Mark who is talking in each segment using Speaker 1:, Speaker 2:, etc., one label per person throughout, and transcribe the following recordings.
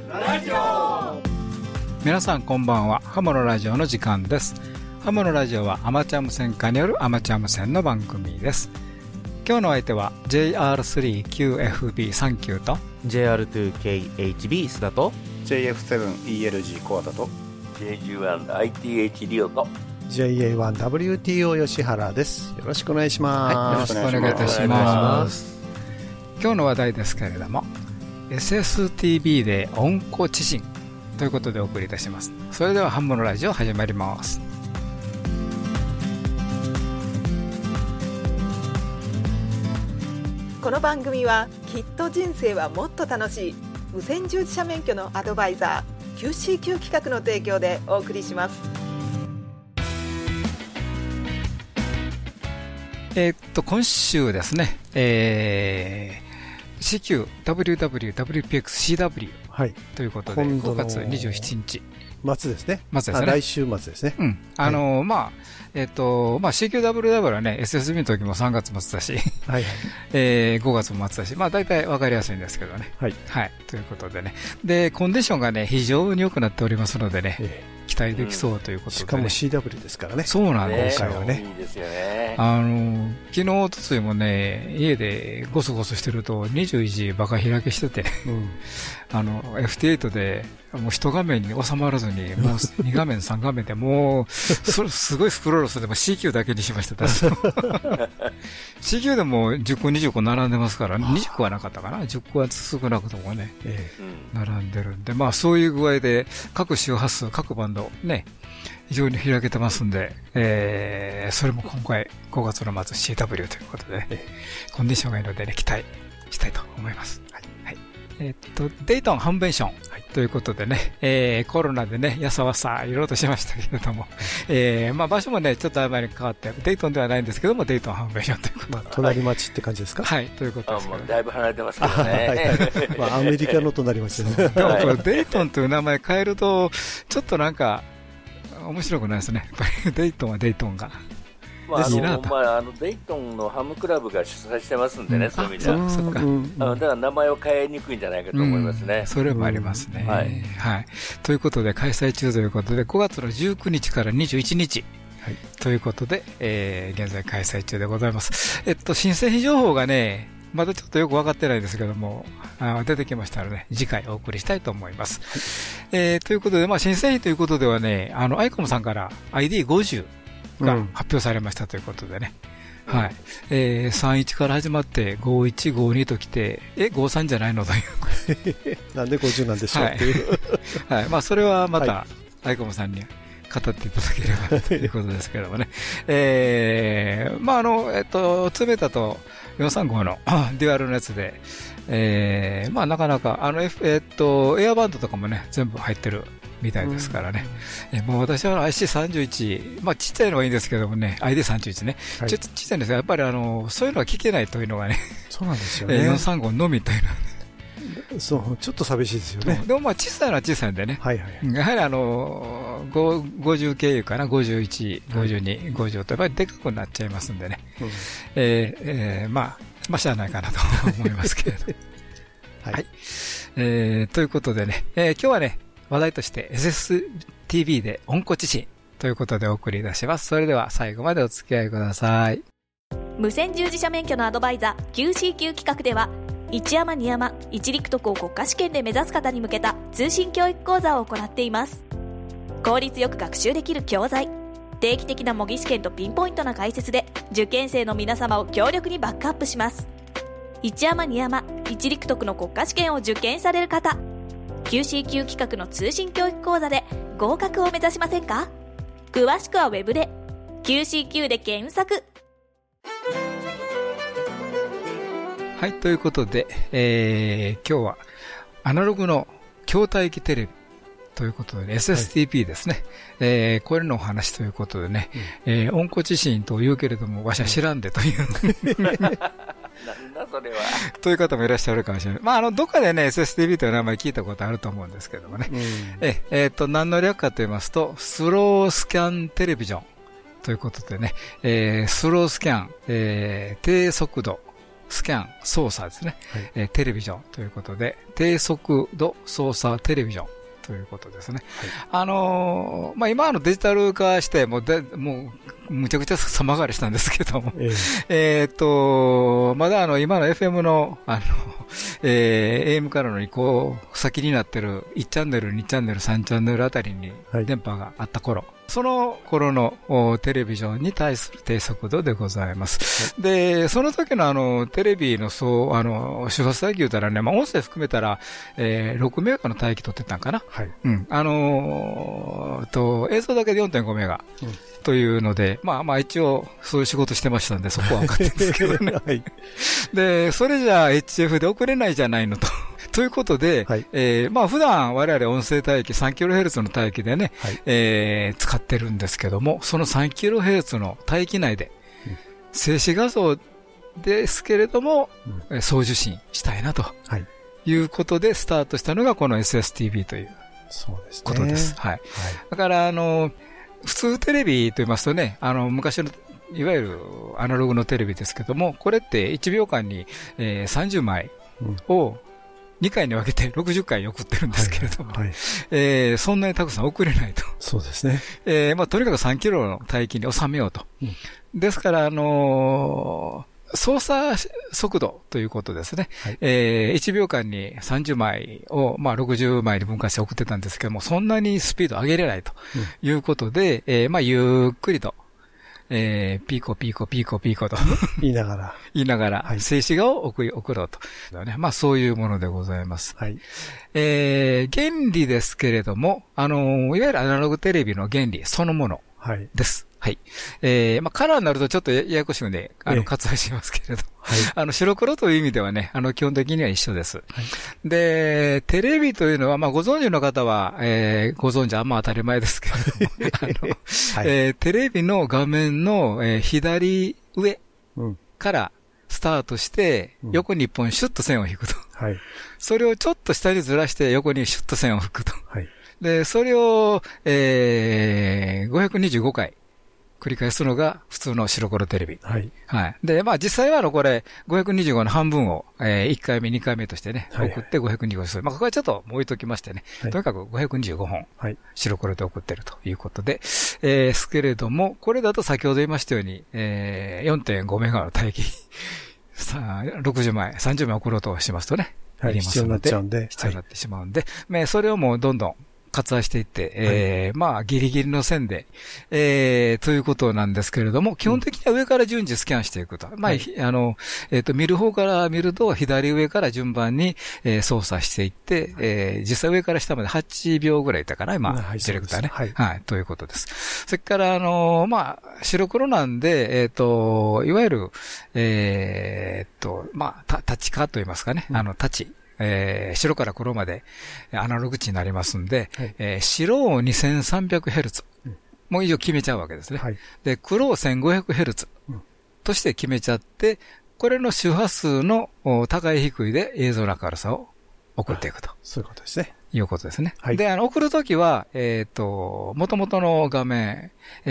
Speaker 1: ラジオ。
Speaker 2: 皆さんこんばんは。ハモのラジオの時間です。ハモのラジオはアマチュア無線化によるアマチュア無線の番組です。今日の相手は JR3QFB39 と
Speaker 3: JR2KHB 須田と
Speaker 4: JF7ELG コアタと
Speaker 5: JG1ITH リオと
Speaker 6: JA1WTO 吉原です。よろしくお願いします。
Speaker 2: よろしくお願いいたします。今日の話題ですけれども SSTB で温故知新ということでお送りいたします。それではハモのラジオ始まります。
Speaker 7: この番組はきっと人生はもっと楽しい無線従事者免許のアドバイザー QCQ 企画の提供でお送りします。
Speaker 2: 今週ですね、CQ、WW、WPX、CW、はい、ということで5月27日
Speaker 6: 末ですね。
Speaker 2: 末ですね。
Speaker 6: 来週末ですね。
Speaker 2: うん。CQWW はね、SSB の時も3月末だし、はいはい5月も末だし、まあ大体わかりやすいんですけどね。はい。はい。ということでね。で、コンディションがね、非常に良くなっておりますのでね、期待できそうということで、ね
Speaker 6: しかも CW ですからね。
Speaker 2: そうなんですよ。
Speaker 5: 今回はね。いいですよね。
Speaker 2: 昨日、おとついもね、家でゴソゴソしてると21時バカ開けしてて、FT8 で、もう一画面に収まらずに、もう2画面、3画面でもう、すごいスクロールするでも CQ だけにしました。CQ でも10個、20個並んでますから、20個はなかったかな。10個は少なくともね、並んでるんで、まあそういう具合で、各周波数、各バンド、ね、非常に開けてますんで、それも今回5月の末 CW ということで、コンディションがいいのでね、期待したいと思います。はい。デイトンハンベンションということでね、コロナでね、やさわさいろいろとしましたけれども、まあ場所もね、ちょっとあまり変わって、デイトンではないんですけども、デイトンハンベンションということで。
Speaker 6: 隣町って感じですか？
Speaker 2: はい、ということです。
Speaker 5: もうだいぶ離れてますけどね。
Speaker 6: まあアメリカの隣町ですね。
Speaker 2: でもこれデイトンという名前変えると、ちょっとなんか、面白くないですね。やっぱりデイトンはデイトンが。
Speaker 5: デイトンのハムクラブが主催してますんでね、そういう意味では。
Speaker 2: そっか。
Speaker 5: だから名前を変えにくいんじゃないかと思いますね。
Speaker 2: それもありますね。はい。ということで、開催中ということで、5月の19日から21日。ということで、現在開催中でございます。新製品情報がね、まだちょっとよく分かってないんですけども、出てきましたので、次回お送りしたいと思います。ということで、まあ、新製品ということではね、アイコムさんから ID50 が発表されましたということでね。はい。31から始まって、51、52と来て、53じゃないのという。
Speaker 6: なんで50なんでしょうっていう。
Speaker 2: はい。まあ、それはまた、アイコムさんに語っていただければということですけどもね。まあ、ツベタと435のデュアルのやつで、まあ、なかなか、エアバンドとかもね、全部入ってるみたいですからね。もう私は IC31、まあ、ちっちゃいのがいいんですけどもね、ID31 ね。ちっちゃいんですが、やっぱりそういうのが聞けないというのがね、
Speaker 6: そうなんですよね。
Speaker 2: 435のみというのはね。
Speaker 6: そう、ちょっと寂しいですよね。
Speaker 2: でもまあ小さいのは小さいんでね。はいはい。やはり50経由かな、51、52、50とやっぱりでかくなっちゃいますんでね。まあ、しゃあないかなと思いますけれど。はい。ということでね、今日はね、話題として SSTB で温故知新ということでお送りいたします。それでは最後までお付き合いください。
Speaker 8: 無線従事者免許のアドバイザー QCQ 企画では、一山二山一陸徳を国家試験で目指す方に向けた通信教育講座を行っています。効率よく学習できる教材、定期的な模擬試験とピンポイントな解説で受験生の皆様を強力にバックアップします。一山二山一陸徳の国家試験を受験される方、 QCQ 企画の通信教育講座で合格を目指しませんか？詳しくはウェブで QCQ で検索。
Speaker 2: はい、ということで、今日はアナログの筐体機テレビということで、SSTP ですね。これのお話ということでね、温故知新と言うけれども、わしは知らんでという。
Speaker 5: なんだそれは。
Speaker 2: という方もいらっしゃるかもしれない。まあ、どっかでね、SSTP という名前聞いたことあると思うんですけどもね。何の略かと言いますと、スロースキャンテレビジョンということでね、スロースキャン、低速度スキャン、操作ですね。テレビジョンということで、低速度操作テレビジョンということですね。まあ、今デジタル化して、もうむちゃくちゃ様変わりしたんですけども、まだ今の FM の、AM からの移行先になってる1チャンネル、2チャンネル、3チャンネルあたりに電波があった頃、その頃のテレビジョンに対する低速度でございます。で、その時のテレビの周波数帯言うたらね、まあ音声含めたら、6メガの帯域取ってたんかな。映像だけで 4.5 メガ。というので、まあ一応そういう仕事してましたんで、そこは分かってるんですけどね。で、それじゃあ HF で送れないじゃないのと。ということで、まあ普段我々音声帯域 3kHz の帯域でね、使ってるんですけども、その 3kHz の帯域内で、静止画像ですけれども、送受信したいなということでスタートしたのがこの SSTV ということです。はい。だから普通テレビと言いますとね、昔のいわゆるアナログのテレビですけども、これって1秒間に、30枚を2回に分けて60回送ってるんですけれども、そんなにたくさん送れないと。
Speaker 6: そうですね。
Speaker 2: まあとにかく3キロの帯域に収めようと。ですから操作速度ということですね。1秒間に30枚を、まあ、60枚に分割して送ってたんですけども、そんなにスピード上げれないということで、まあ、ゆっくりと、ピーコピーコピーコピーコと
Speaker 6: 言いながら、
Speaker 2: 静止画を送ろうと。まあ、そういうものでございます。原理ですけれども、いわゆるアナログテレビの原理そのものです。はい。まあ、カラーになるとちょっとややこしいので、割愛しますけれど。白黒という意味ではね、基本的には一緒です。で、テレビというのは、まあ、ご存知の方は、ご存知あんま当たり前ですけれども、テレビの画面の、左上からスタートして、横に一本シュッと線を引くと。それをちょっと下にずらして横にシュッと線を引くと。で、それを、525回。繰り返すのが普通の白黒テレビ。で、まあ実際はこれ、525の半分を、1回目、2回目としてね、送って525する。まあここはちょっと置いときましてね。とにかく525本、白黒で送ってるということで、ですけれども、これだと先ほど言いましたように、4.5 メガの帯域、60枚、30枚送ろうとしますとね、
Speaker 6: 必要になっちゃうんで。
Speaker 2: 必要になってしまうんで、それをもうどんどん、割愛していって、まあ、ギリギリの線で、ということなんですけれども、基本的には上から順次スキャンしていくと。まあ、見る方から見ると、左上から順番に、操作していって、実際上から下まで8秒ぐらいいったかな、今、ディレクターね。ということです。それから、まあ、白黒なんで、いわゆる、まあ、タッチ化と言いますかね、タッチ。白から黒までアナログ値になりますんで、白を 2300Hz もう以上決めちゃうわけですね。で、黒を 1500Hz として決めちゃって、これの周波数の高い低いで映像の明るさを送っていくと。
Speaker 6: そういうことですね。
Speaker 2: いうことですね。で、送るときは、元々の画面、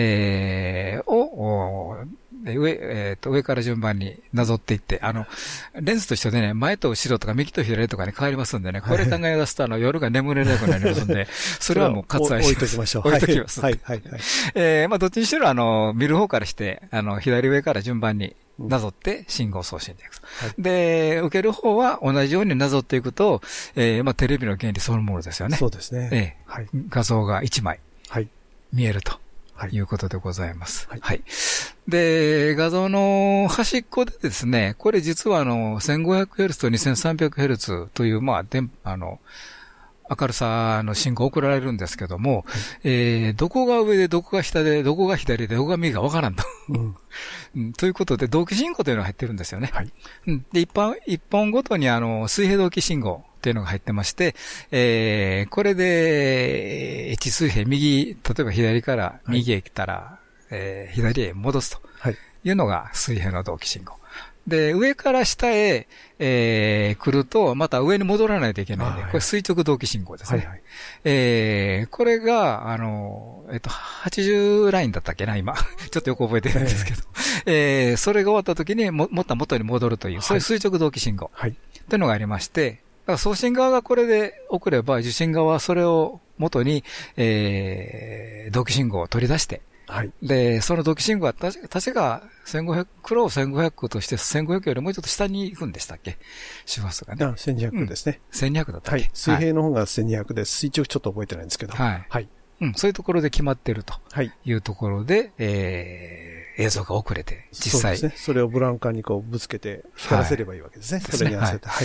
Speaker 2: を、上から順番になぞっていって、レンズと一緒でね、前と後ろとか右と左とかに変わりますんでね、これ考え出すと夜が眠れなくなりますんで、それはもう割愛します。
Speaker 6: 置いときましょう。
Speaker 2: 置いときます。まあ、どっちにしろ、見る方からして、左上から順番になぞって信号送信でいくと。で、受ける方は同じようになぞっていくと、まあ、テレビの原理そのものですよね。
Speaker 6: そうですね。
Speaker 2: 画像が1枚見えるということでございます。で、画像の端っこでですね、これ実は1500Hz と 2300Hz という、まあ、明るさの信号送られるんですけども、どこが上で、どこが下で、どこが左で、どこが右かわからんと。ということで、同期信号というのが入ってるんですよね。で、一本ごとに水平同期信号というのが入ってまして、これで、一水平、右、例えば左から右へ来たら、左へ戻すというのが水平の同期信号。で、上から下へ、来ると、また上に戻らないといけないんで、これ垂直同期信号ですね。これが、80ラインだったっけな、今。ちょっとよく覚えてるんですけど。 それが終わった時にまた元に戻るという、そういう垂直同期信号。はい。っていうのがありまして、だから送信側がこれで送れば、受信側はそれを元に、同期信号を取り出して、はい。で、その同期信号は確か1500、黒を1500として1500よりもうちょっと下に行くんでしたっけ？周波数がね。
Speaker 6: 1200ですね。
Speaker 2: 1200だったっけ？はい。
Speaker 6: 水平の方が1200です。垂直ちょっと覚えてないんですけど。はい。はい。
Speaker 2: そういうところで決まっているというところで、映像が遅れて、実際。
Speaker 6: そうですね。それをブラウン管にこうぶつけて光らせればいいわけですね。それに合わせて。はい。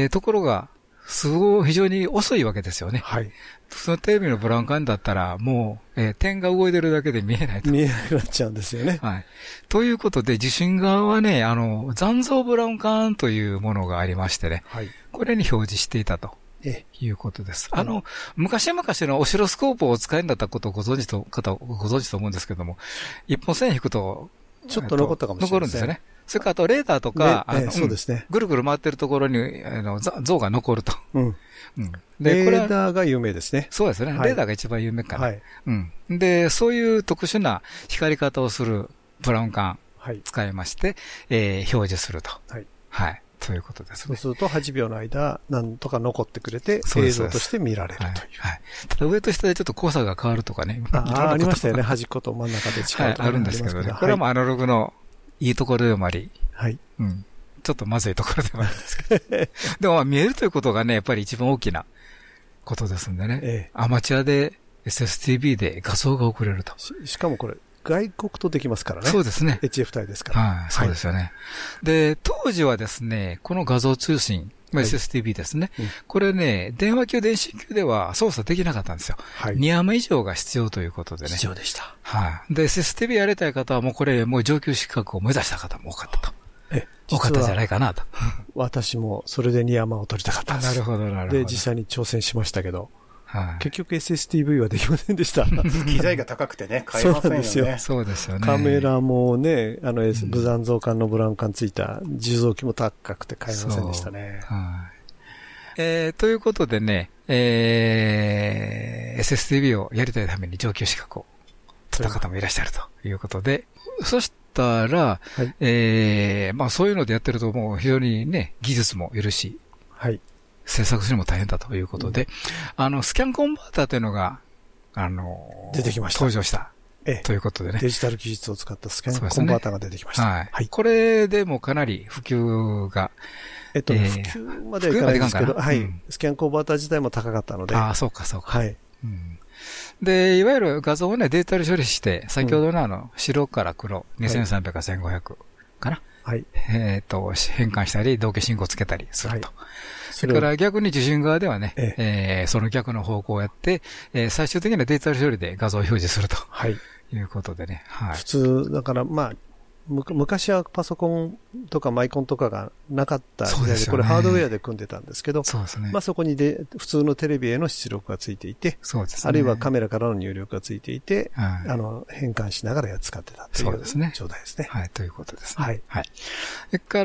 Speaker 2: ところが、非常に遅いわけですよね。はい。普通のテレビのブラウン管だったら、もう、点が動いてるだけで見えないと。
Speaker 6: 見えなくなっちゃうんですよね。
Speaker 2: はい。ということで、受信側はね、残像ブラウン管というものがありましてね。はい。これに表示していたと。いうことです。昔々のオシロスコープをお使いになったことをご存知と思うんですけども、一本線引くと、
Speaker 6: ちょっと残ったかもしれない。
Speaker 2: 残るんですよね。それからあとレーダーとか、
Speaker 6: そうですね。
Speaker 2: ぐるぐる回ってるところに、像が残ると。
Speaker 6: レーダーが有名ですね。
Speaker 2: そうですね。レーダーが一番有名かな。で、そういう特殊な光り方をするブラウン管使いまして、表示すると。はい。ということですね。
Speaker 6: そうすると8秒の間、なんとか残ってくれて、映像として見られるという。
Speaker 2: はい。ただ上と下でちょっと交差が変わるとかね。
Speaker 6: ありましたよね。端っこと真ん中で違うとか。
Speaker 2: あるんですけどね。これはもうアナログのいいところでもあり。はい。ちょっとまずいところでもあるんですけど。でも見えるということがね、やっぱり一番大きなことですんでね。アマチュアで SSTV で画像が送れると。
Speaker 6: しかもこれ、外国とできますからね。
Speaker 2: そうですね。
Speaker 6: HF 帯ですから。
Speaker 2: はい、そうですよね。で、当時はですね、この画像通信、SSTV ですね。これね、電話級、電信級では操作できなかったんですよ。2アマ以上が必要ということでね。
Speaker 6: 必要でした。
Speaker 2: はい。で、SSTV やりたい方はもう上級資格を目指した方も多かったと。多かったんじゃないかなと。
Speaker 6: 私もそれで2アマを取りたかったんです。
Speaker 2: なるほど、なるほど。
Speaker 6: で、実際に挑戦しましたけど。結局 SSTV はできませんでした。
Speaker 4: 機材が高くてね、買えませんよね。
Speaker 2: そうですよね。
Speaker 6: カメラもね、無残像管のブラウン管ついた重臓器も高くて買えませんでしたね。
Speaker 2: ということでね、SSTV をやりたいために上級資格を取った方もいらっしゃるということで、そしたら、まあそういうのでやってるともう非常にね、技術もいるし、制作するのも大変だということで、スキャンコンバーターというのが、
Speaker 6: 出てきました。
Speaker 2: 登場した。ということでね。
Speaker 6: デジタル技術を使ったスキャンコンバーターが出てきました。
Speaker 2: はい。これでもかなり普及が、
Speaker 6: 普及まではいかないんですけど、はい。スキャンコンバーター自体も高かったので。
Speaker 2: ああ、そうか、そうか。はい。で、いわゆる画像をね、デジタル処理して、先ほどの白から黒、2300か1500かな。はい。変換したり、同期信号つけたりすると。それから逆に受信側ではね、その逆の方向をやって、最終的にはデジタル処理で画像を表示すると。はい。いうことでね。はい。
Speaker 6: 普通、だからまあ、昔はパソコンとかマイコンとかがなかった時代で、これハードウェアで組んでたんですけど、まあそこに普通のテレビへの出力がついていて、あるいはカメラからの入力がついていて、変換しながら使ってたという状態ですね。
Speaker 2: はい、ということですね。はい。はい。それから、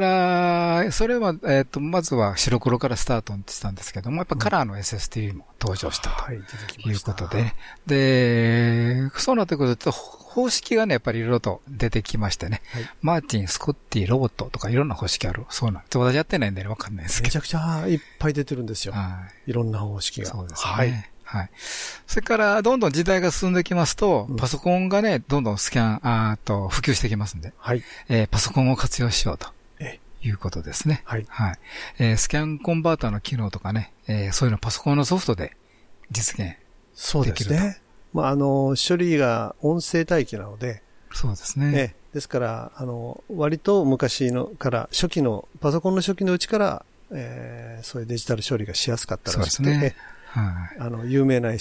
Speaker 2: それは、まずは白黒からスタートしたんですけども、やっぱカラーの SSTV も登場したということで、で、そうなってくると、方式がね、やっぱりいろいろと出てきましてね。マーチン、スコッティ、ロボットとかいろんな方式ある。そうなんです。私やってないんでわかんないですけど。
Speaker 6: めちゃくちゃいっぱい出てるんですよ。いろんな方式が。
Speaker 2: そうですね。はい。はい。それから、どんどん時代が進んできますと、パソコンがね、どんどんスキャン、普及してきますんで。はい。パソコンを活用しようと。いうことですね。はい。はい。スキャンコンバーターの機能とかね、そういうのパソコンのソフトで実現できると。
Speaker 6: そうですね。まあ、処理が音声帯域なので。
Speaker 2: そうですね。
Speaker 6: ですから、割と昔のから、パソコンの初期のうちから、そういうデジタル処理がしやすかったらしくて、そうですね。はい。有名な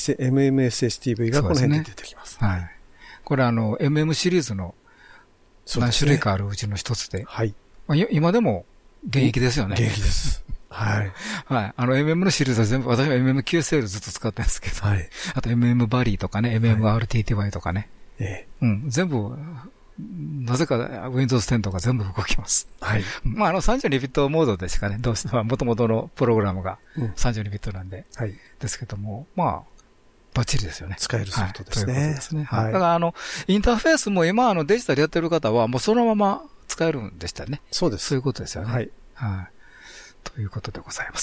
Speaker 6: MMSSTV がこの辺で出てきます。
Speaker 2: はい。これMM シリーズの何種類かあるうちの一つで。はい。今でも現役ですよね。
Speaker 6: 現役です。はい。
Speaker 2: はい。MM のシリーズは全部、私は MMQSL ずっと使ってるんですけど。はい。あと MM バリーとかね、MMRTTY とかね。うん。全部、なぜか Windows 10とか全部動きます。はい。まあ32ビットモードでしかね、元々のプログラムが32ビットなんで。はい。ですけども、まあ、 バッチリですよね。
Speaker 6: 使えるソフトですね。
Speaker 2: ということですね。はい。だからインターフェースも今デジタルやってる方はもうそのまま使えるんでしたね。
Speaker 6: そうです。
Speaker 2: そういうことですよね。
Speaker 6: はい。
Speaker 2: はい。ということでございます。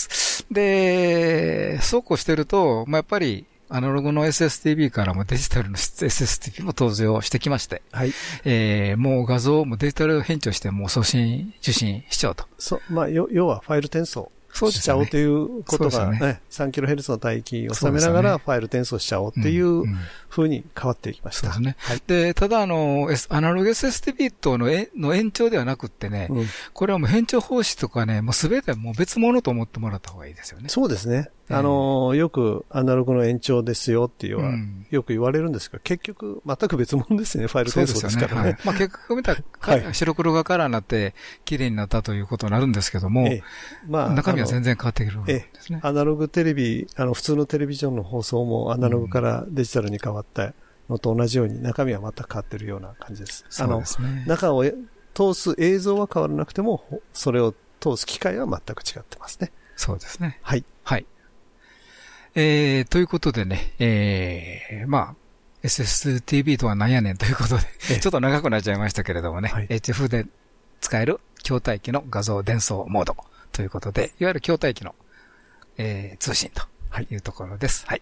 Speaker 2: で、そうこうしてると、やっぱり、アナログの SSTV からもデジタルの SSTV も登場してきまして、
Speaker 6: はい。
Speaker 2: もう画像もデジタル変調してもう送信、受信しちゃうと。
Speaker 6: そう、要はファイル転送しちゃおうということがね、3kHz の帯域を収めながらファイル転送しちゃおうっていう風に変わっていきました。
Speaker 2: そうですね。はい。で、ただアナログ SSTV との延長ではなくってね、これはもう変調方式とかね、もうすべてもう別物と思ってもらった方がいいですよね。
Speaker 6: そうですね。よくアナログの延長ですよっていうのは、よく言われるんですが、結局全く別物ですね、ファイル転送ですからね。
Speaker 2: 結局見たら、白黒がカラーになって綺麗になったということになるんですけども、中身は全然変わってくるんですね。
Speaker 6: アナログテレビ、普通のテレビジョンの放送もアナログからデジタルに変わったのと同じように中身は全く変わってるような感じです。
Speaker 2: そうですね。
Speaker 6: 中を通す映像は変わらなくても、それを通す機械は全く違ってますね。
Speaker 2: そうですね。
Speaker 6: はい。
Speaker 2: はい。ということでね、SSTV とは何やねんということで、ちょっと長くなっちゃいましたけれどもね、HF で使える筐体機の画像伝送モードということで、いわゆる筐体機の、通信というところです。はい。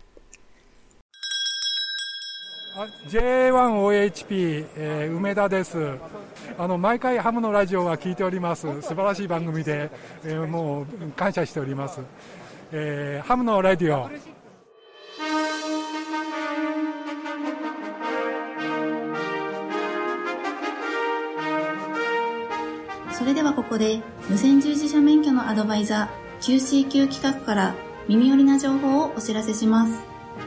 Speaker 1: J1OHP、梅田です。毎回ハムのラジオは聞いております。素晴らしい番組で、もう感謝しております。ハムのラジオ。
Speaker 9: それではここで無線従事者免許のアドバイザー QCQ 企画から耳寄りな情報をお知らせします。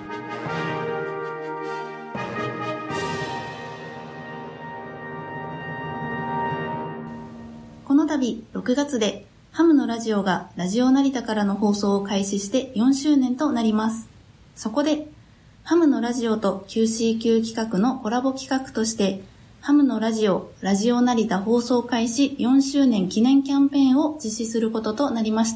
Speaker 9: この度6月でハムのラジオがラジオ成田からの放送を開始して4周年となります。そこでハムのラジオと QCQ 企画のコラボ企画としてハムのラジオ成田放送開始4周年記念キャンペーンを実施することとなりました。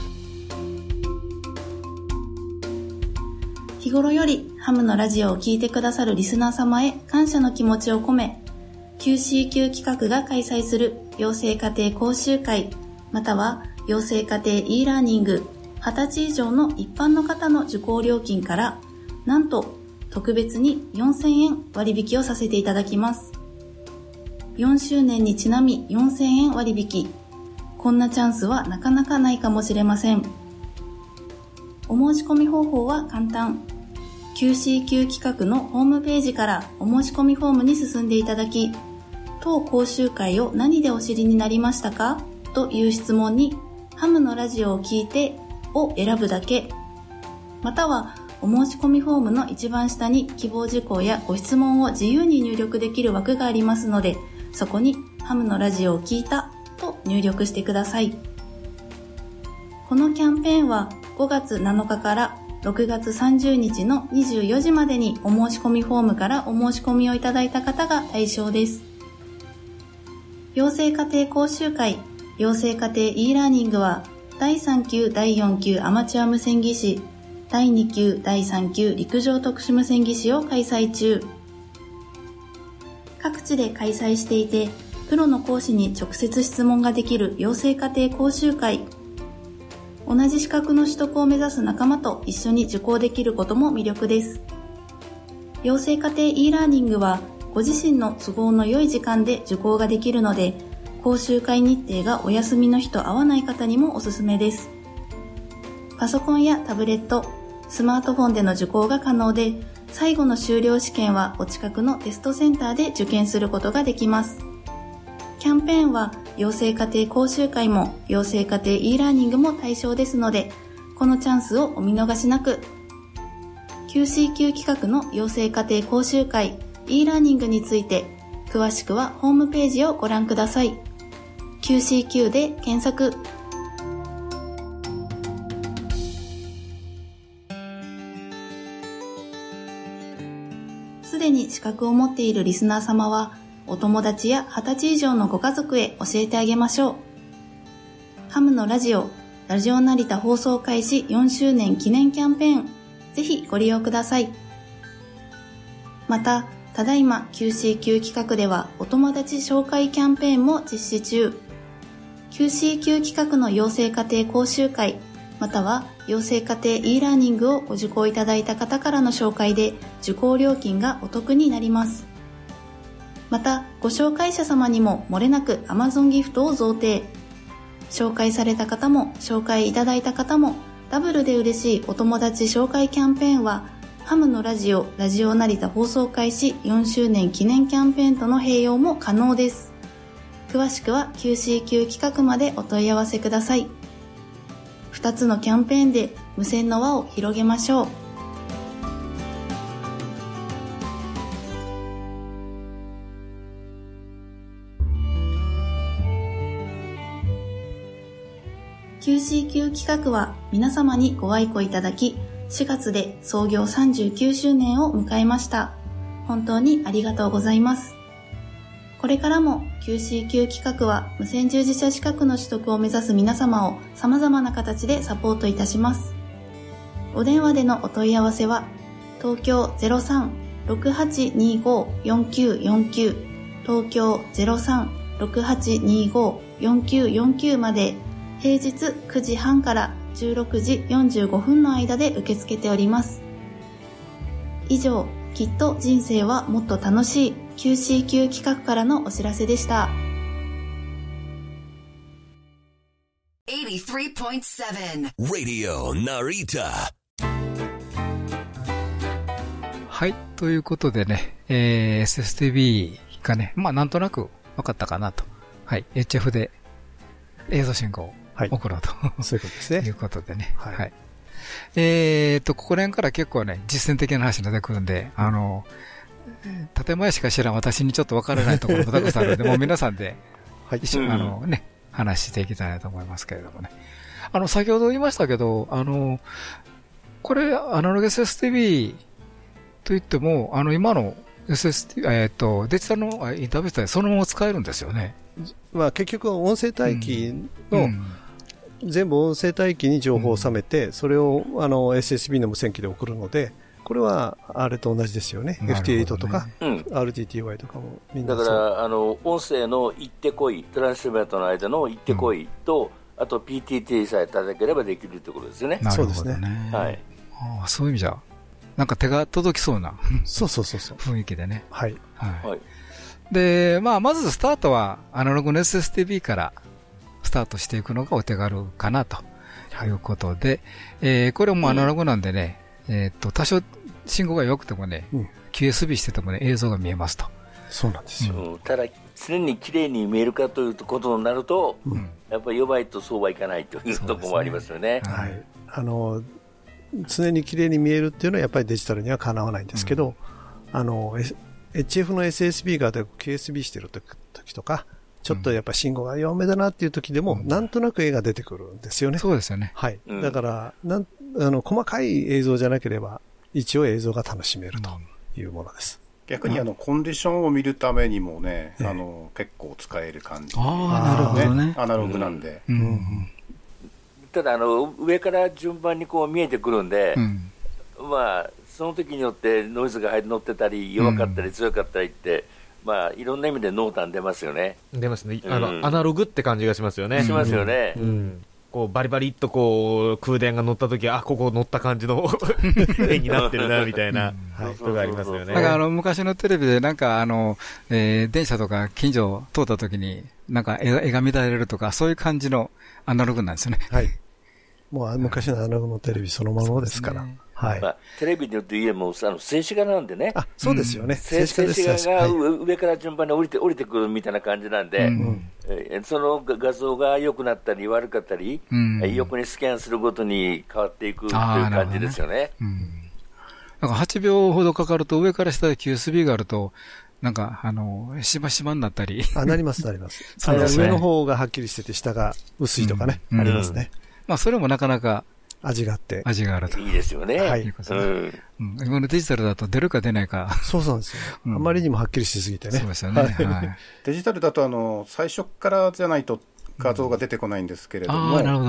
Speaker 9: 日頃よりハムのラジオを聞いてくださるリスナー様へ感謝の気持ちを込め、QCQ 企画が開催する養成家庭講習会、または養成家庭 e ラーニング、20歳以上の一般の方の受講料金から、なんと特別に4000円割引をさせていただきます。4周年にちなみ4000円割引。こんなチャンスはなかなかないかもしれません。お申し込み方法は簡単。QCQ 企画のホームページからお申し込みフォームに進んでいただき、当講習会を何でお知りになりましたかという質問に、ハムのラジオを聞いてを選ぶだけ。またはお申し込みフォームの一番下に希望事項やご質問を自由に入力できる枠がありますので、そこにハムのラジオを聞いたと入力してください。このキャンペーンは5月7日から6月30日の24時までにお申し込みフォームからお申し込みをいただいた方が対象です。養成家庭講習会、養成家庭 e ラーニングは第3級第4級アマチュア無線技師、第2級第3級陸上特殊無線技師を開催中。各地で開催していて、プロの講師に直接質問ができる養成家庭講習会。同じ資格の取得を目指す仲間と一緒に受講できることも魅力です。養成家庭 e ラーニングはご自身の都合の良い時間で受講ができるので、講習会日程がお休みの日と合わない方にもおすすめです。パソコンやタブレット、スマートフォンでの受講が可能で、最後の修了試験はお近くのテストセンターで受験することができます。キャンペーンは養成家庭講習会も養成家庭 e ラーニングも対象ですので、このチャンスをお見逃しなく。QCQ 企画の養成家庭講習会 e ラーニングについて、詳しくはホームページをご覧ください。QCQ で検索。すでに資格を持っているリスナー様は、お友達や20歳以上のご家族へ教えてあげましょう。ハムのラジオ成田放送開始4周年記念キャンペーン。 ぜひご利用ください。また、ただいま QCQ 企画ではお友達紹介キャンペーンも実施中。QCQ 企画の養成家庭講習会、または養成家庭 e ラーニングをご受講いただいた方からの紹介で受講料金がお得になります。また、ご紹介者様にも漏れなく Amazon ギフトを贈呈。紹介された方も紹介いただいた方もダブルで嬉しいお友達紹介キャンペーンはハムのラジオ成田放送開始4周年記念キャンペーンとの併用も可能です。詳しくは QCQ 企画までお問い合わせください。2つのキャンペーンで無線の輪を広げましょう。QCQ 企画は皆様にご愛顧いただき、4月で創業39周年を迎えました。本当にありがとうございます。これからも QCQ 企画は無線従事者資格の取得を目指す皆様を様々な形でサポートいたします。お電話でのお問い合わせは、東京 03-6825-4949 東京 03-6825-4949 まで、平日9時半から16時45分の間で受け付けております。以上、きっと人生はもっと楽しい QCQ 企画からのお知らせでした。
Speaker 10: 83.7 Radio Narita。
Speaker 2: はい、ということでね、SSTV がね、まあなんとなく分かったかなと。はい、HF で映像信号を送ろうと、
Speaker 6: そういうことですね。
Speaker 2: いうことでね。はい。ここら辺から結構ね、実践的な話が出てくるんで、建前しか知らん私にちょっと分からないところもたくさんあるので、もう皆さんで一緒にね、話していきたいなと思いますけれどもね。先ほど言いましたけど、これ、アナログ SSTV といっても、今の SSTV、デジタルのインターフェースでそのまま使えるんですよね。
Speaker 6: まあ結局は音声帯域の、全部音声帯域に情報を収めて、それをSSB の無線機で送るので、これはあれと同じですよね。FT8 とか、RTTY とかもみんな。
Speaker 5: だから音声の行ってこい、トランスメートの間の行ってこいと、あと PTT さえ叩ければできるってことですよね。
Speaker 6: そうですね。
Speaker 5: はい。
Speaker 2: そういう意味じゃ、なんか手が届きそうな雰囲気でね。
Speaker 6: はい。
Speaker 2: はい。で、まずスタートはアナログの SSTV からスタートしていくのがお手軽かなということで、これもアナログなんでね、多少信号が良くてもね、QSB しててもね、映像が見えますと。
Speaker 6: そうなんですよ。
Speaker 5: ただ、常に綺麗に見えるかということになると、やっぱり弱いとそうはいかないというところもありますよね。
Speaker 6: はい。常に綺麗に見えるっていうのはやっぱりデジタルにはかなわないんですけど、HF の SSB が QSB してる時とか、ちょっとやっぱ信号が弱めだなっていう時でも、なんとなく絵が出てくるんですよね。
Speaker 2: そうですよね。
Speaker 6: はい。だから、細かい映像じゃなければ、一応映像が楽しめるというものです。
Speaker 4: 逆にコンディションを見るためにもね、結構使える感じ。
Speaker 2: なるほどね。
Speaker 4: アナログなんで。
Speaker 5: ただ上から順番にこう見えてくるんで、まあその時によってノイズが乗ってたり弱かったり強かったりって、まあいろんな意味で濃淡出ますよね。
Speaker 3: 出ますね。アナログって感じがしますよね。
Speaker 5: しますよね。
Speaker 3: こうバリバリっとこう空電が乗った時、ここ乗った感じの絵になってるなみたいなことがありますよね。
Speaker 2: なんか昔のテレビでなんか電車とか近所通った時になんか絵が乱れるとかそういう感じのアナログなんですよね。
Speaker 6: はい。もう昔のアナログのテレビそのままですから。はい。
Speaker 5: テレビによって言えば静止画なんでね。
Speaker 6: そうですよね。
Speaker 5: 静止画が上から順番に降りてくるみたいな感じなんで、その画像が良くなったり悪かったり、横にスキャンするごとに変わっていくという感じですよね。
Speaker 2: なんか8秒ほどかかると上から下で QSB があると、なんかしましまになったり。
Speaker 6: なります。上の方がはっきりしてて下が薄いとかね、ありますね。
Speaker 2: まあそれもなかなか
Speaker 6: 味があ
Speaker 2: ると。
Speaker 5: いいですよね。
Speaker 6: はい。
Speaker 2: 今のデジタルだと出るか出ないか。
Speaker 6: そうなんですよ。あまりにもはっきりしすぎてね。
Speaker 2: そうですよね。
Speaker 4: デジタルだと最初からじゃないと画像が出てこないんですけれども、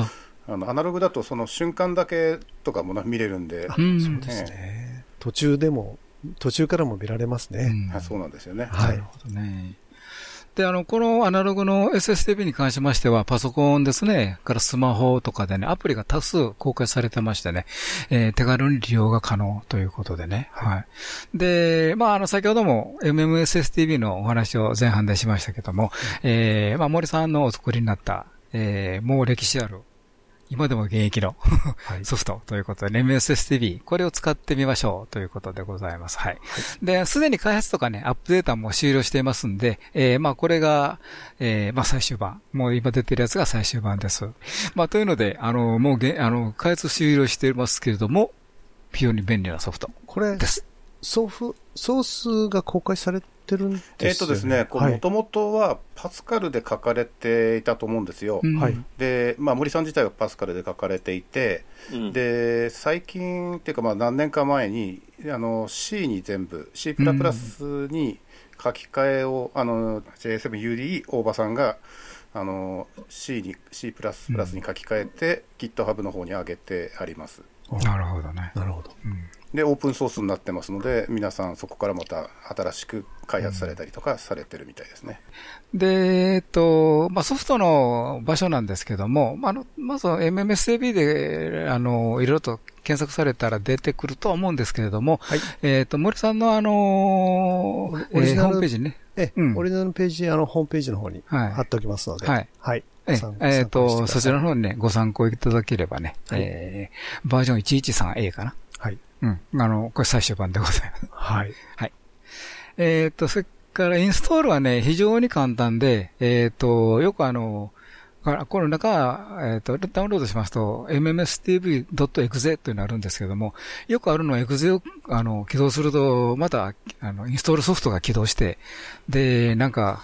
Speaker 4: アナログだとその瞬間だけとかも見れるんで。
Speaker 6: そうですね。途中からも見られますね。
Speaker 4: そうなんですよね。
Speaker 2: なるほどね。で、このアナログの SSTV に関しましては、パソコンですね、からスマホとかでね、アプリが多数公開されてましてね、手軽に利用が可能ということでね。はい。で、先ほども MMSSTV のお話を前半でしましたけども、森さんのお作りになった、もう歴史ある、今でも現役のソフトということで、MSSTV、これを使ってみましょうということでございます。はい。で、すでに開発とかね、アップデータも終了していますんで、これが、最終版。もう今出てるやつが最終版です。というので、もう開発終了していますけれども、非常に便利なソフトです。
Speaker 6: これ、ソースが公開されてるんですよね。
Speaker 4: ですね、もともとはパスカルで書かれていたと思うんですよ。で、森さん自体はパスカルで書かれていて、で、最近っていうか何年か前に、C に全部、C++ に書き換えを、J7UD 大場さんが、C++ に書き換えて、GitHub の方に上げてあります。
Speaker 2: なるほどね。
Speaker 6: なるほど。
Speaker 4: で、オープンソースになってますので、皆さんそこからまた新しく開発されたりとかされてるみたいですね。
Speaker 2: で、ソフトの場所なんですけども、まず MMSTV で、いろいろと検索されたら出てくるとは思うんですけれども、森さんのホームページね。
Speaker 6: オリジナルページ、ホームページの方に貼っておきますので、
Speaker 2: そちらの方にね、ご参考いただければね、バージョン 113A かな。これ最終版でございます。
Speaker 6: はい。
Speaker 2: それからインストールはね、非常に簡単で、よくこの中、ダウンロードしますと、mmstv.exe というのがあるんですけども、よくあるのは exe を起動すると、また、インストールソフトが起動して、で、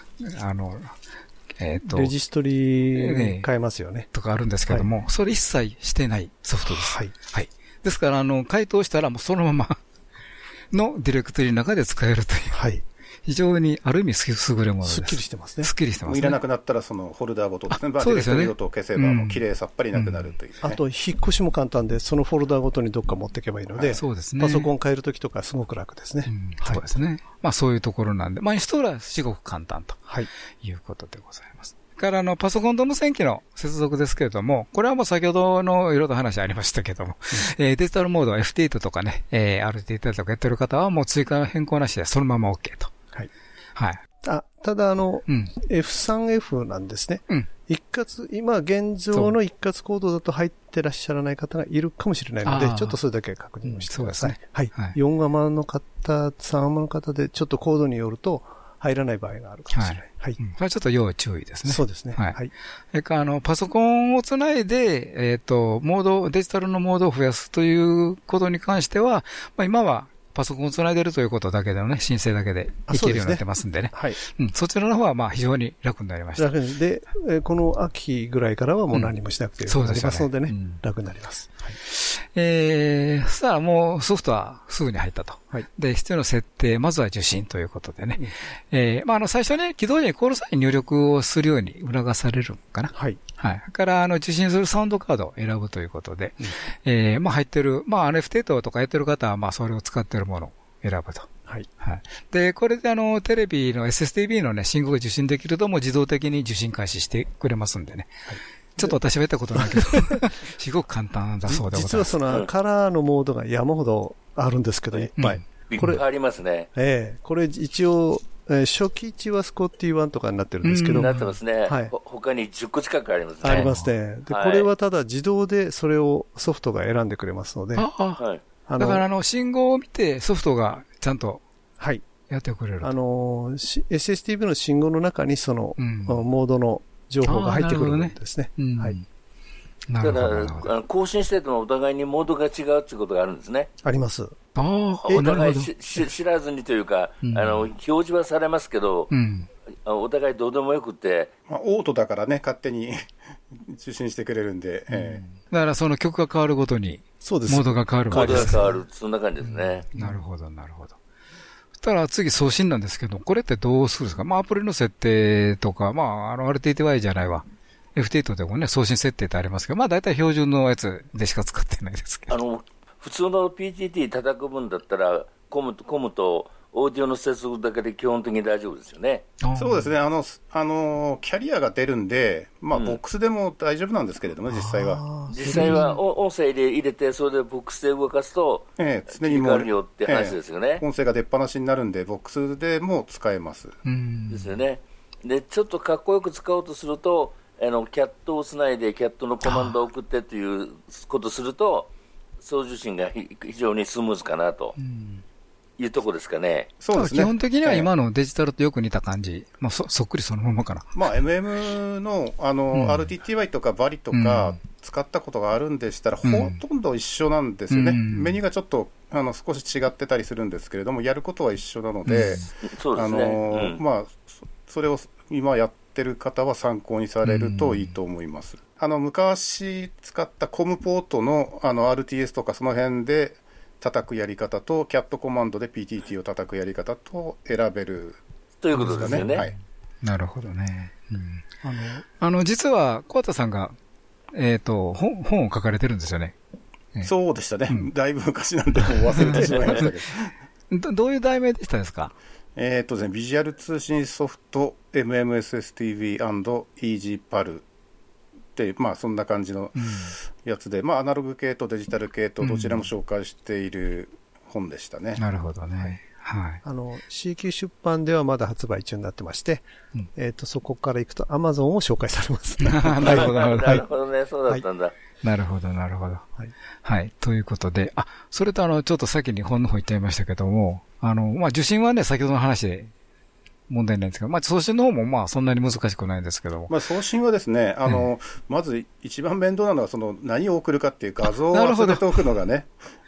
Speaker 6: レジストリ変えますよね。
Speaker 2: とかあるんですけども、それ一切してないソフトです。はい。ですから、解凍したらもうそのままのディレクトリの中で使えるという。
Speaker 6: はい。
Speaker 2: 非常に、ある意味優れものです。
Speaker 6: すっきりしてますね。
Speaker 2: すっきりしてますね。
Speaker 4: いらなくなったらそのフォルダごとですね。そうですよね。ディレクトリごと消せばもう綺麗さっぱりなくなるという。
Speaker 6: あと、引っ越しも簡単で、そのフォルダごとにどっか持っていけばいいので、
Speaker 2: そうですね。
Speaker 6: パソコン変えるときとかすごく楽ですね。
Speaker 2: そうですね。そういうところなんで、インストールはすごく簡単ということでございます。からパソコンと無線機の接続ですけれども、これはもう先ほどのいろいろと話ありましたけども、デジタルモード FT8 とかね、RT8 とかやってる方はもう追加の変更なしでそのまま OK と。
Speaker 6: はい。
Speaker 2: はい。
Speaker 6: ただF3F なんですね。一括、今現状の一括コードだと入ってらっしゃらない方がいるかもしれないので、ちょっとそれだけ確認をしてください。はい。4ガマの方、3ガマの方でちょっとコードによると、入らない場合があるかもしれない。はい。
Speaker 2: これはちょっと要注意ですね。
Speaker 6: そうですね。はい。
Speaker 2: それからパソコンをつないで、デジタルのモードを増やすということに関しては、今はパソコンをつないでるということだけでのね、申請だけでいけるようになってますんでね。はい。そちらの方は非常に楽になりました。
Speaker 6: 楽で、この秋ぐらいからはもう何もしなくてよくなりますのでね、楽になります。はい。
Speaker 2: そしたらもうソフトはすぐに入ったと。はい。で、必要な設定、まずは受信ということでね。最初ね、起動時にコールサイン入力をするように促されるかな。はい。はい。それから受信するサウンドカードを選ぶということで、入ってる、FT8 とかやってる方は、それを使ってるものを選ぶと。はい。はい。で、これでテレビの SSTV のね、信号が受信できるともう自動的に受信開始してくれますんでね。はい。ちょっと私はやったことないけど、すごく簡単だそうでございます。
Speaker 6: 実はそのカラーのモードが山ほどあるんですけど、いっぱい。
Speaker 5: これありますね。
Speaker 6: これ一応、初期値はスコッティ1とかになってるんですけど。
Speaker 5: なってますね。はい。他に10個近くありますね。
Speaker 6: ありますね。で、これはただ自動でそれをソフトが選んでくれますので。
Speaker 2: はい。だから信号を見てソフトがちゃんと。はい。やってくれる。
Speaker 6: SSTV の信号の中にその、モードの情報が入ってくるんですね。はい。
Speaker 5: だから、更新しててもお互いにモードが違うっていうことがあるんですね。
Speaker 6: あります。
Speaker 5: お互い知らずにというか、表示はされますけど、お互いどうでもよくて。
Speaker 4: オートだからね、勝手に受信してくれるんで。
Speaker 2: だからその曲が変わるごとに、モードが変わる。
Speaker 5: モードが変わる。そんな感じですね。
Speaker 2: なるほど、なるほど。そしたら次送信なんですけど、これってどうするんですか？アプリの設定とか、RTTY じゃないわ。 F8 でもね、送信設定ってありますけど、まあ大体標準のやつでしか使ってないですけど。
Speaker 5: 普通の PTT 叩く分だったら、コムとオーディオの接続だけで基本的に大丈夫ですよね。
Speaker 4: そうですね。キャリアが出るんで、まあ、ボックスでも大丈夫なんですけれども、実際は。
Speaker 5: 実際は音声入れて、それでボックスで動かすと、
Speaker 4: 常にもう、
Speaker 5: よって話ですよね。
Speaker 4: 音声が出っ放しになるんで、ボックスでも使えます。
Speaker 5: ですよね。で、ちょっとかっこよく使おうとすると、キャットをつないで、キャットのコマンドを送ってということをすると、送受信が非常にスムーズかなと。いうとこですかね。
Speaker 2: そうですね。基本的には今のデジタルとよく似た感じ。まあ、そっくりそのままかな。
Speaker 4: まあ、MM の、RTTY とかバリとか使ったことがあるんでしたら、ほとんど一緒なんですよね。メニューがちょっと、少し違ってたりするんですけれども、やることは一緒なので、
Speaker 5: そうですね。
Speaker 4: まあ、それを今やってる方は参考にされるといいと思います。昔使ったコムポートの、RTS とかその辺で、叩くやり方と、キャットコマンドで PTT を叩くやり方と選べる、
Speaker 5: ということですよね。はい。
Speaker 2: なるほどね。実は、小畑さんが、本を書かれてるんですよね。
Speaker 4: そうでしたね。だいぶ昔なんでもう忘れてしまいましたけ
Speaker 2: ど。どういう題名でしたですか？
Speaker 4: ビジュアル通信ソフト MMSSTV&EasyPAL。まあそんな感じのやつで、まあアナログ系とデジタル系とどちらも紹介している本でしたね。
Speaker 2: なるほどね。はい。
Speaker 6: CQ 出版ではまだ発売中になってまして、そこから行くと Amazon を紹介されます。
Speaker 5: なるほど。なるほどね。そうだったんだ。
Speaker 2: なるほど、なるほど。はい。ということで、それとちょっと先に本の方言ってみましたけども、まあ受信はね、先ほどの話で、問題ないんですけど、まあ、送信の方もまあそんなに難しくないんですけども。
Speaker 4: まあ、送信はですね、まず一番面倒なのは、何を送るかっていう画像を集めておくのがね、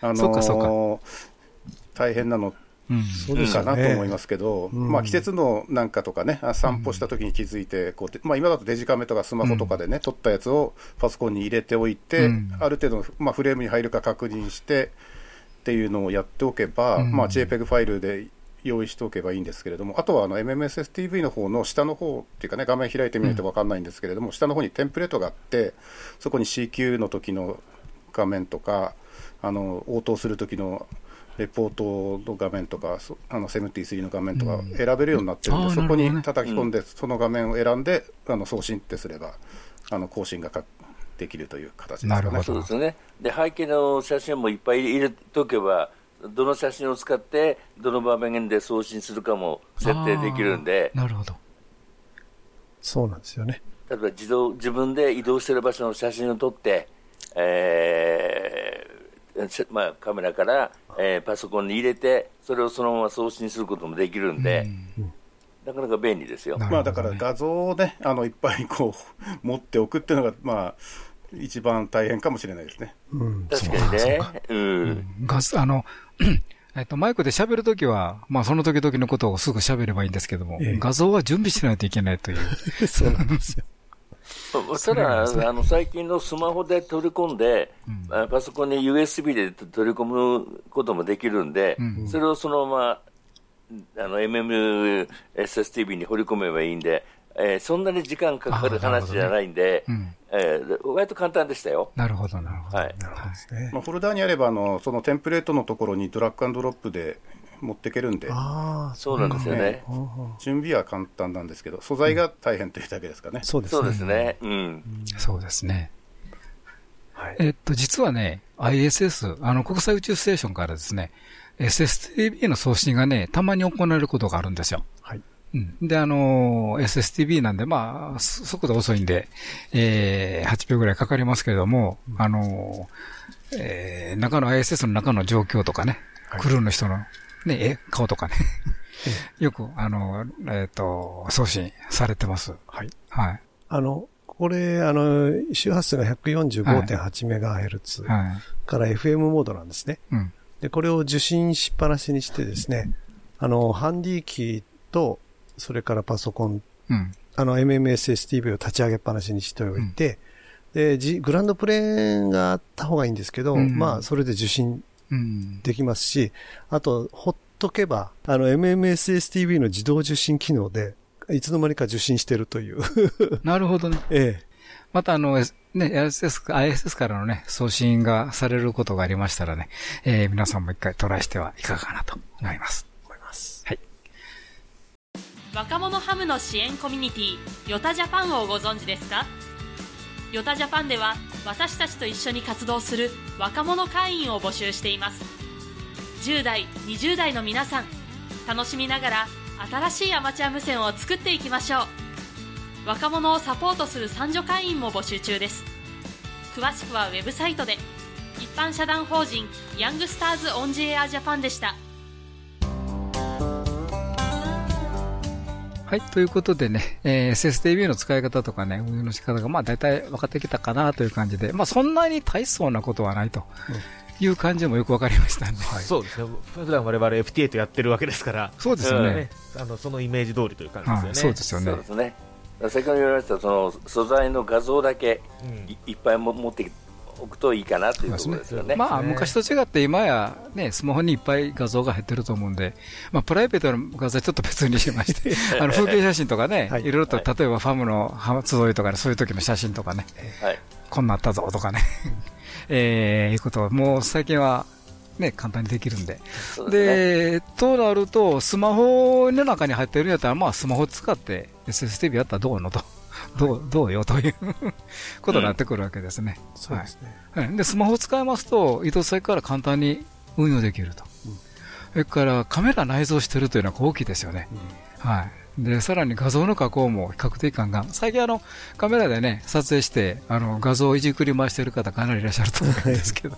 Speaker 4: 大変なのかなと思いますけど、まあ、季節のなんかとかね、散歩した時に気づいて、まあ、今だとデジカメとかスマホとかでね、撮ったやつをパソコンに入れておいて、ある程度、まあ、フレームに入るか確認してっていうのをやっておけば、まあ、JPEG ファイルで用意しておけばいいんですけれども、あとはMMSSTV の方の下の方っていうかね、画面開いてみないと分かんないんですけれども、下の方にテンプレートがあって、そこに CQ の時の画面とか、応答する時のレポートの画面とか、73の画面とか選べるようになってるんで、そこに叩き込んで、その画面を選んで、送信ってすれば、更新ができるという形ですね。
Speaker 2: なるほど。
Speaker 5: そうですね。で、背景の写真もいっぱい入れておけば、どの写真を使ってどの場面で送信するかも設定できるんで。
Speaker 2: なるほど。
Speaker 6: そうなんですよね。
Speaker 5: 例えば自分で移動している場所の写真を撮って、まあ、カメラから、パソコンに入れてそれをそのまま送信することもできるんで、なかなか便利ですよ。
Speaker 4: まあ、だから画像をね、いっぱいこう持っておくっていうのが、まあ一番大変かもしれないですね。
Speaker 5: 確かにね。
Speaker 2: マイクで喋るときは、まあその時々のことをすぐ喋ればいいんですけども、画像は準備しないといけないという。
Speaker 6: そうなんですよ。
Speaker 5: ただ、最近のスマホで取り込んで、パソコンに USB で取り込むこともできるんで、それをそのまま、MMSSTV に掘り込めばいいんで、そんなに時間かかる話じゃないんで、割と簡単でしたよ。
Speaker 2: なるほど、なるほど。はい。
Speaker 4: まあ、フォルダーにあればそのテンプレートのところにドラッグ&ドロップで持っていけるんで、
Speaker 5: そうなんですよね。
Speaker 4: 準備は簡単なんですけど、素材が大変というだけですかね。
Speaker 6: そうです
Speaker 5: ね。
Speaker 2: そうですね。実はね、ISS、国際宇宙ステーションからですね、SSTV の送信がね、たまに行われることがあるんですよ。
Speaker 6: はい。
Speaker 2: で、SSTV なんで、まあ、速度遅いんで、8秒ぐらいかかりますけれども、中の ISS の中の状況とかね、クルーの人の、ね、顔とかね、よく、送信されてます。
Speaker 6: はい。
Speaker 2: はい。
Speaker 6: これ、周波数が 145.8MHz から FM モードなんですね。で、これを受信しっぱなしにしてですね、ハンディキーと、それからパソコン、MMSSTV を立ち上げっぱなしにしておいて、で、グランドプレーンがあった方がいいんですけど、まあ、それで受信できますし、あと、ほっとけば、MMSSTV の自動受信機能で、いつの間にか受信してるという。
Speaker 2: なるほどね。 またISS からのね、送信がされることがありましたらね、皆さんも一回トライしてはいかがかなと思います。はい。
Speaker 11: 若者ハムの支援コミュニティ、ヨタジャパンをご存知ですか？ヨタジャパンでは私たちと一緒に活動する若者会員を募集しています。10代、20代の皆さん、楽しみながら新しいアマチュア無線を作っていきましょう。若者をサポートする参助会員も募集中です。詳しくはウェブサイトで。一般社団法人ヤングスターズオンジエアジャパンでした。
Speaker 2: はい。ということでね、SSTV の使い方とかね、運用の仕方がまあ大体分かってきたかなという感じで、まあそんなに大層なことはないという感じもよく分かりましたね。
Speaker 3: はい、そうですね。普段我々 FT8 やってるわけですから。
Speaker 2: そうですよね。
Speaker 3: そのイメージ通りという感じですよね。
Speaker 2: そうですよね。
Speaker 5: そうですね。先ほど言われましたその素材の画像だけいっぱい持っておくといいかなというところですよね。
Speaker 2: まあ昔と違って今やねスマホにいっぱい画像が入ってると思うんで、まあプライベートの画像はちょっと別にしまして、風景写真とかね、いろいろと例えばファムの集いとかね、そういう時の写真とかね、こんなあったぞとかね、いうことをもう最近はね簡単にできるんで、でとなるとスマホの中に入ってるんやったらまあスマホ使って SSTV やったらどうのと。どうよということになってくるわけですね。
Speaker 6: そうですね。
Speaker 2: はい。で、スマホを使いますと、移動先から簡単に運用できると。それからカメラ内蔵してるというのは大きいですよね。はい。で、さらに画像の加工も比較的簡単。最近カメラでね、撮影して、画像をいじくり回している方かなりいらっしゃると思うんですけど。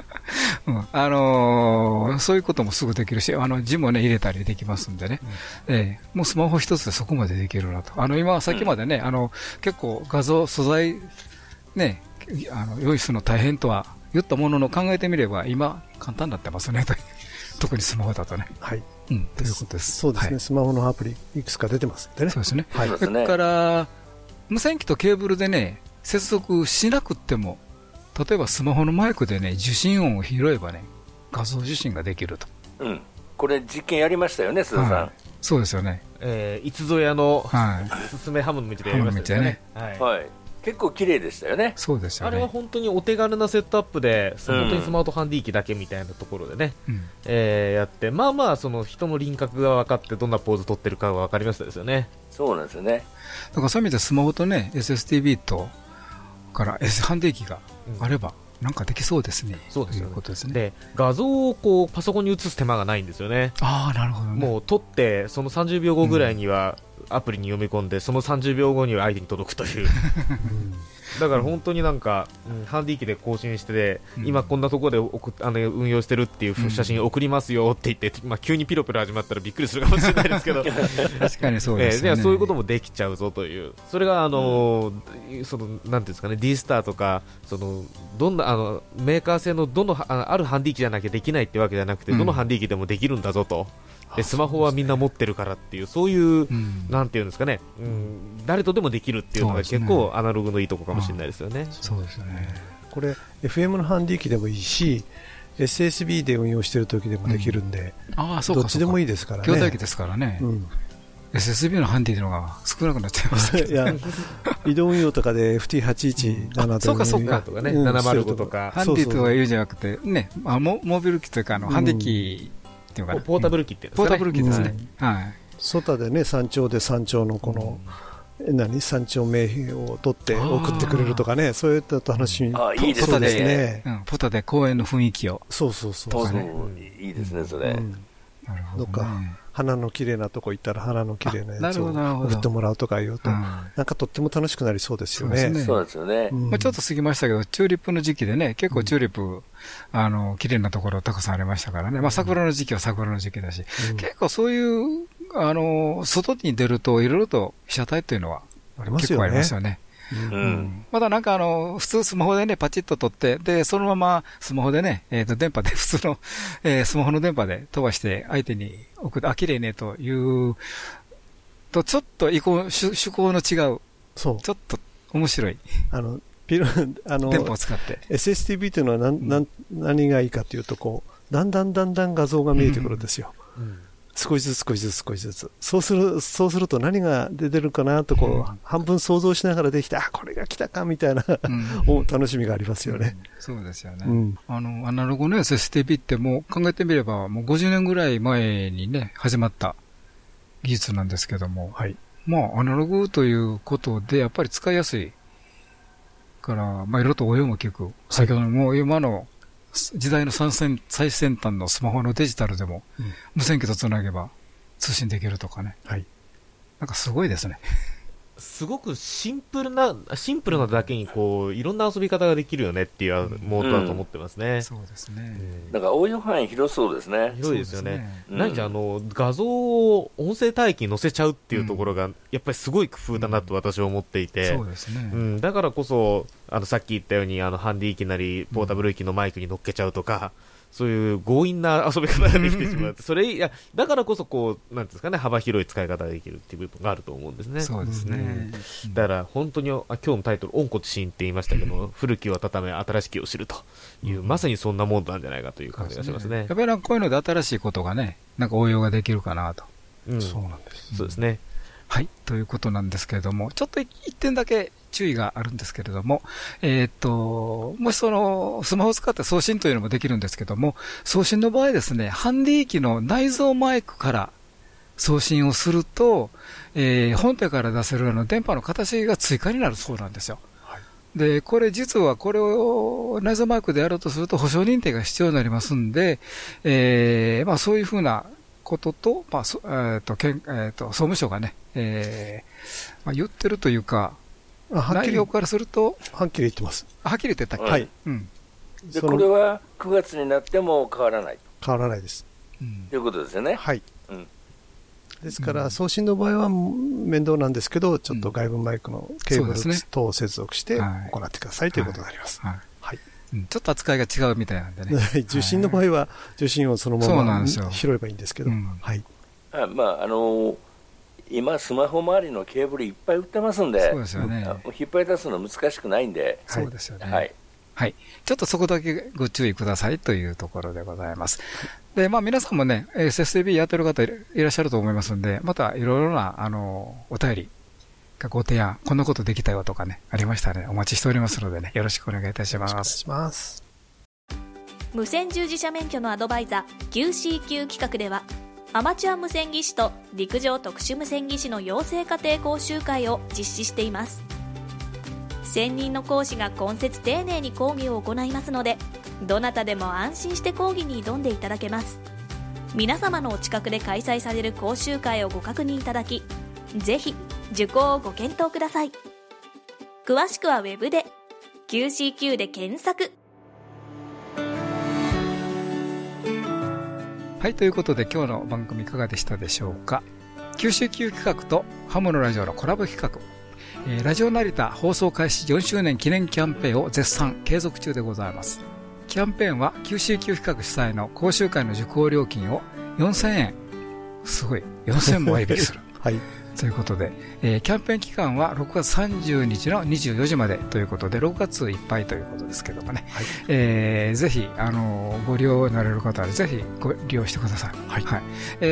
Speaker 2: そういうこともすぐできるし、字もね、入れたりできますんでね。もうスマホ一つでそこまでできるなと。今、さっきまでね、結構画像、素材、ね、用意するの大変とは言ったものの考えてみれば、今、簡単になってますね。特にスマホだとね。
Speaker 6: はい。
Speaker 2: ということです。
Speaker 6: そうですね。スマホのアプリ、いくつか出てますんでね。
Speaker 2: そうですね。それから、無線機とケーブルでね、接続しなくっても、例えばスマホのマイクでね、受信音を拾えばね、画像受信ができると。
Speaker 5: これ実験やりましたよね、須田さん。
Speaker 2: そうですよね。
Speaker 3: いつぞやのすすめハムの道でやりましたよね。
Speaker 5: はい。結構綺麗でしたよね。
Speaker 2: そうですよね。
Speaker 3: あれは本当にお手軽なセットアップで、本当にスマートハンディ機だけみたいなところでね、やって、まあまあ、その人の輪郭が分かって、どんなポーズ取ってるかが分かりましたですよね。
Speaker 5: そうなんですよね。
Speaker 2: だからそういう意味でスマホとね、SSTV と、からハンディ機があれば、なんかできそうですね。
Speaker 3: そうですよね。で、画像をこうパソコンに映す手間がないんですよね。
Speaker 2: ああ、なるほどね。
Speaker 3: もう撮って、その30秒後ぐらいにはアプリに読み込んで、その30秒後には相手に届くという。だから本当になんか、ハンディ機で更新して、今こんなところで運用してるっていう写真送りますよって言って、急にピロピロ始まったらびっくりするかもしれないですけど
Speaker 2: 確かにそうですね。
Speaker 3: そういうこともできちゃうぞという、それがそのなんていうんですかね、Dスターとかどんなメーカー製のあるハンディ機じゃなきゃできないってわけじゃなくて、どのハンディ機でもできるんだぞと。でスマホはみんな持ってるからっていう、そういう、なんていうんですかね、誰とでもできるっていうのが結構アナログのいいとこかもしれないですよね。
Speaker 2: そうですよね。
Speaker 6: これ FM のハンディ機でもいいし、SSB で運用している時でもできるんで、どっちでもいいですからね。
Speaker 2: 筐体機ですからね。SSB のハンディというのが少なくなっちゃいましたけど。いや、
Speaker 6: 移動運用とかで FT817
Speaker 2: とかそうか
Speaker 3: とかね、705とか。
Speaker 2: ハンディとか言うんじゃなくて、ね、モビル機というかハンディ機、
Speaker 3: ポータブル機って
Speaker 2: ポータブル機ですね。はい。
Speaker 6: 外でね、山頂で山頂のこの、山頂名碑を取って送ってくれるとかね、そういった話に。
Speaker 5: いいですね。
Speaker 2: ポタで公園の雰囲気を。
Speaker 6: そう。
Speaker 5: いいですね、それ。
Speaker 6: どっか、花の綺麗なとこ行ったら花の綺麗なやつを送ってもらうとか言うと、なんかとっても楽しくなりそうですよね。
Speaker 5: そうですよね。
Speaker 2: ちょっと過ぎましたけど、チューリップの時期でね、結構チューリップ、綺麗なところたくさんありましたからね。桜の時期は桜の時期だし、結構そういう、外に出るといろいろと被写体っていうのは結構ありますよね。まだなんか普通スマホでね、パチッと撮って、で、そのままスマホでね、電波で、普通の、スマホの電波で飛ばして相手に送って、綺麗ねというと、ちょっと趣向の違う、ちょっと面白い。電波を使って。
Speaker 6: SSTV というのは何がいいかというと、こう、だんだん画像が見えてくるんですよ。 少しずつ。そうすると何が出てるかなと半分想像しながらできて、これが来たかみたいな、楽しみがありますよね。
Speaker 2: そうですよね。アナログの SSTV ってもう考えてみれば、もう50年ぐらい前にね、始まった技術なんですけども、アナログということで、やっぱり使いやすいから、いろいろと応用も効く。先ほども今の時代の最先端のスマホのデジタルでも、無線機とつなげば通信できるとかね。なんかすごいですね。
Speaker 3: すごくシンプルなだけにいろんな遊び方ができるよねっていうモードだと思ってますね。
Speaker 2: そうですね。
Speaker 5: だから応用範囲広そうですね。
Speaker 3: 広いですよね。何か画像を音声帯域に載せちゃうっていうところがやっぱりすごい工夫だなと私は思っていて、
Speaker 2: そうですね。
Speaker 3: だからこそさっき言ったようにハンディ機なりポータブル機のマイクに乗っけちゃうとか。そういう強引な遊び方ができてしまう。だからこそなんですかね、幅広い使い方ができるっていう部分があると思うんですね。
Speaker 2: そうですね。
Speaker 3: だから本当に今日のタイトル、温故知新って言いましたけど、古きを温め、新しきを知るという、まさにそんなモードなんじゃないかという感じがしますね。
Speaker 2: やっぱりこういうので新しいことがね、なんか応用ができるかなと。
Speaker 6: そうなんです。
Speaker 3: そうですね。
Speaker 2: はい、ということなんですけれども、ちょっと一点だけ注意があるんですけれども、もしスマホを使って送信というのもできるんですけども、送信の場合ですね、ハンディ機の内蔵マイクから送信をすると、本体から出せる電波の形が追加になるそうなんですよ。で、これ実はこれを内蔵マイクでやろうとすると保証認定が必要になりますんで、そういうふうなことと、総務省がね、言ってるというか、内容からすると、
Speaker 6: はっきり言ってます。
Speaker 2: はっきり言ってたっけ？
Speaker 6: はい。
Speaker 5: で、これは9月になっても変わらない。
Speaker 6: 変わらないです。
Speaker 5: ということですよね。
Speaker 6: はい。ですから、送信の場合は面倒なんですけど、ちょっと外部マイクのケーブル等を接続して行ってくださいということになります。はい。
Speaker 2: ちょっと扱いが違うみたいなんでね。
Speaker 6: 受信の場合は、受信をそのまま拾えばいいんですけど。はい。
Speaker 5: 今、スマホ周りのケーブルいっぱい売ってますんで、
Speaker 2: そうですよね。
Speaker 5: 引っ張り出すの難しくないんで。
Speaker 2: そうですよね。はい。ちょっとそこだけご注意くださいというところでございます。で、皆さんもね、SSTV やってる方いらっしゃると思いますんで、またいろいろな、お便り、ご提案、こんなことできたよとかね、ありましたらね、お待ちしておりますのでね、よろしくお願いいたします。
Speaker 6: お願いします。
Speaker 8: 無線従事者免許のアドバイザー QCQ 企画では、アマチュア無線技師と陸上特殊無線技師の養成家庭講習会を実施しています。専任の講師が今節丁寧に講義を行いますので、どなたでも安心して講義に挑んでいただけます。皆様のお近くで開催される講習会をご確認いただき、ぜひ受講をご検討ください。詳しくはウェブで QCQ で検索。
Speaker 2: はい、ということで今日の番組いかがでしたでしょうか。QCQ企画とハムのラジオのコラボ企画、ラジオ成田放送開始4周年記念キャンペーンを絶賛継続中でございます。キャンペーンは QCQ 企画主催の講習会の受講料金を4000円、すごい、4000も割引する。
Speaker 6: はい。
Speaker 2: ということで、キャンペーン期間は6月30日の24時までということで、6月いっぱいということですけどもね、はい、ぜひご利用になれる方はぜひご利用してください。はいはい。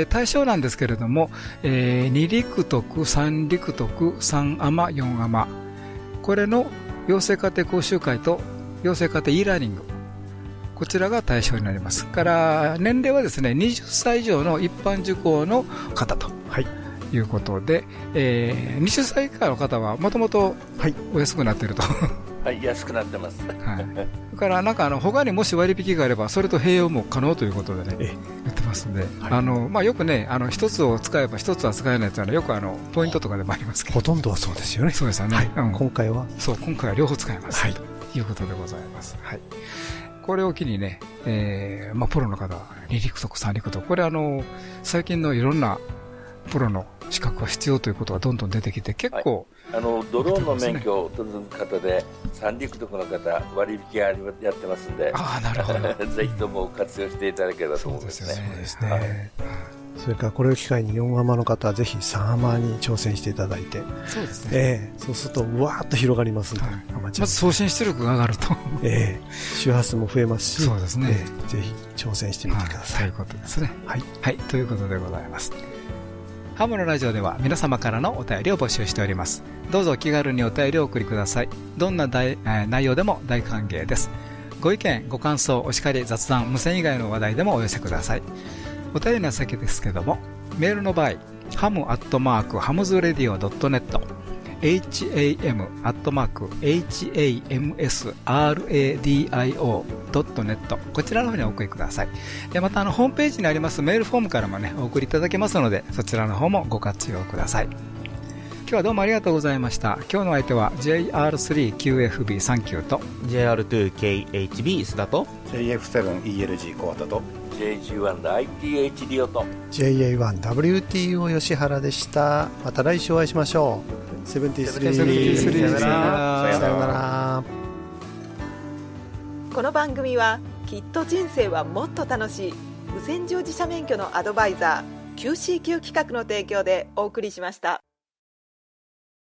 Speaker 2: 対象なんですけれども、2陸徳、3陸徳、3アマ、4アマ、これの養成家庭講習会と養成家庭 e ラーニング、こちらが対象になります。から年齢はですね、20歳以上の一般受講の方と。はい。いうことで、20歳以下の方はもともとお安くなっていると。
Speaker 5: はい、安くなってます。
Speaker 2: はい。だからなんか他にもし割引があればそれと併用も可能ということでね、言ってますんで、はい、よくね、一つを使えば一つは使えないというのはよくポイントとかでもありますけど。
Speaker 6: ほとんどはそうですよね。
Speaker 2: そうですよね。
Speaker 6: はい、今回は
Speaker 2: そう、今回は両方使えます。はい。ということでございます。はい。これを機にね、プロの方、2陸徳、3陸徳、これ最近のいろんなプロの資格が必要ということがどんどん出てきて、結構、
Speaker 5: はい、ドローンの免許を取る方で三陸徳の方割引やってますんで、
Speaker 2: なるほど
Speaker 5: ぜひとも活用していただければと思うんですね。
Speaker 6: そうですね。はい、それからこれを機会に4アマの方はぜひ3アマに挑戦していただいて、
Speaker 2: そうですね。
Speaker 6: そうするとうわーっと広がりますので、アマちゃう。
Speaker 2: まず送信出力が上がると。
Speaker 6: 周波数も増えますし、
Speaker 2: そうですね。
Speaker 6: ぜひ挑戦してみてください。
Speaker 2: ということですね。はい。はい。ということでございます。ハムのラジオでは皆様からのお便りを募集しております。どうぞ気軽にお便りをお送りください。どんな内容でも大歓迎です。ご意見、ご感想、お叱り、雑談、無線以外の話題でもお寄せください。お便りの先ですけども、メールの場合、ham@hamsradio.net ham@hamsradio.net こちらの方にお送りください。でまたホームページにありますメールフォームからもねお送りいただけますので、そちらの方もご活用ください。今日はどうもありがとうございました。今日の相手は JR3QFB サンキューと
Speaker 3: JR2KHB 須田と
Speaker 4: JF7ELG 小畑と
Speaker 5: JG1ITH リオと
Speaker 6: JA1WTO 吉原でした。また来週お会いしましょう。73さよなら。
Speaker 7: この番組はきっと人生はもっと楽しい無線乗自社免許のアドバイザー QCQ 企画の提供でお送りしました。